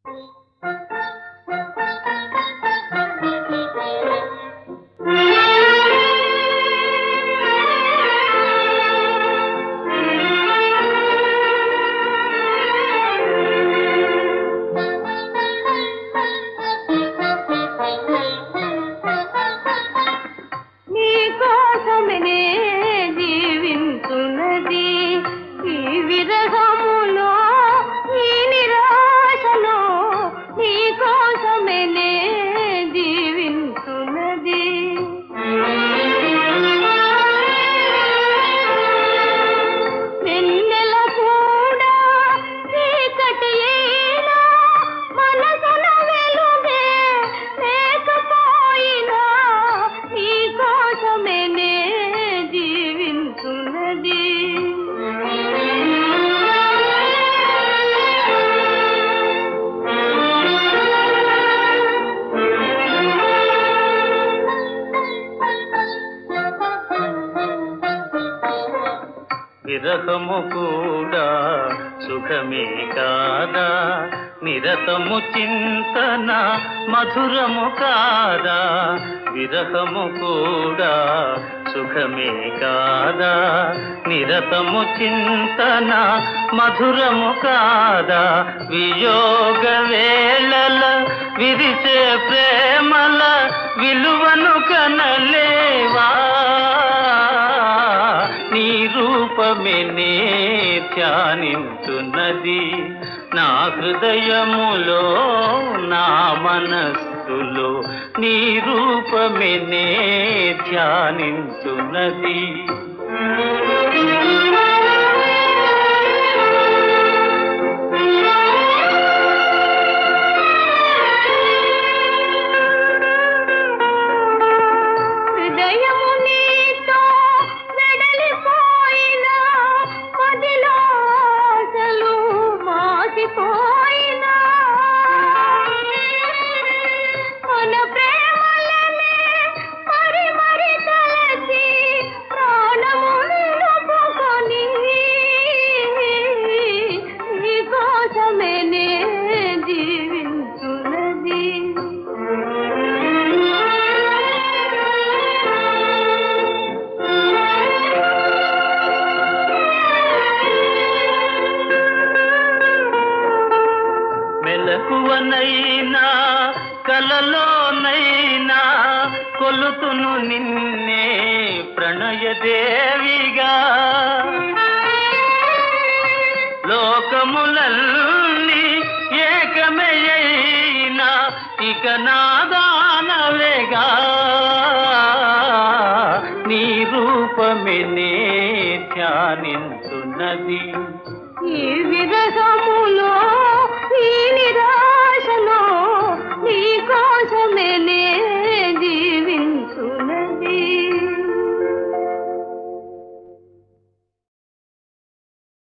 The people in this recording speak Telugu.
విరహము కూడా సుఖమే కాదా, నిరతము చింతన మధురము కాదా. విరహము కూడా సుఖమే కాదా, నిరతము చింతన మధురము కాదా. వియోగ వేళల విరిసే ప్రేమల విలువను కనలేవా. నీ రూపమే నే ధ్యానించున్నది నా హృదయములో నా మనస్సులో. నీ రూపమే నే ధ్యానించున్నది. మెలకువనైనా కలలోనైనా కొలుతును నిన్నే ప్రణయదేవిగా. లోకములన్నీ ఏకమయ్యినా ఇక నాదానవేగా. నీ రూపమే నే ధ్యానించున్నది.